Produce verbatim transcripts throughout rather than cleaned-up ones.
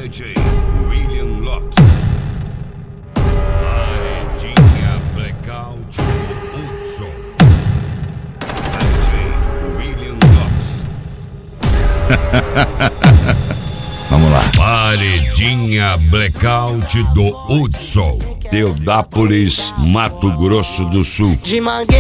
D J William Lopes. Paredinha Blackout do Hudson. D J William Lopes. Vamos lá. Paredinha Blackout do Hudson. Teodápolis, Mato Grosso do Sul. De Mangueiro,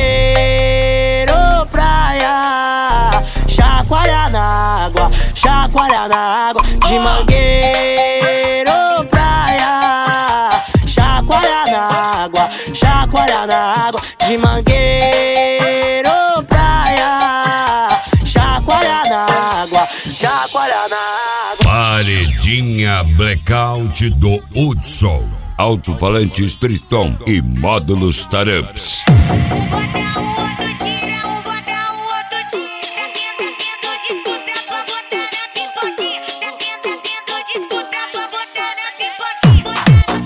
praia, chacoalha na água, chacoalha na água. De Mangueiro, praia, chacoalha na água, chacoalha na água. De Mangueiro, praia, chacoalha na água, chacoalha na água. Paredinha Blackout do Hudson. Alto-falantes Triton e módulos Taramps. Um bota o outro tira, um bota o outro tira. Tá tendo disputa pra botar na pipoquinha. Tá tendo, tendo disputa pra botar na pipoquinha.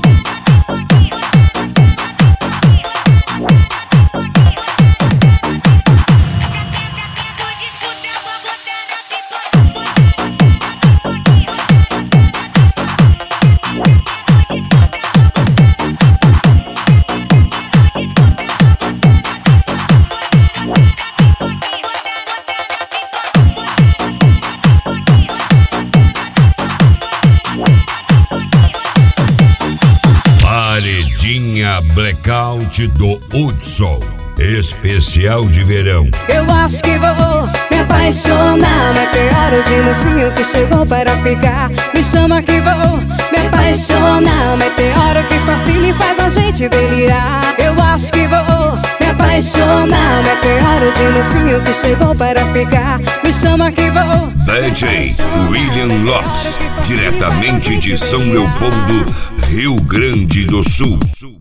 Paredinha Blackout do Hudson. Especial de verão. Eu acho que vou me apaixonar. Meteoro de mocinho que chegou para ficar. Me chama que vou me apaixonar. Meteoro que fascina e faz a gente delirar. Eu acho que vou me apaixonar. Meteoro de mocinho que chegou para ficar. Me chama que vou D J William Lopes, diretamente de São Leopoldo, Rio Grande do Sul.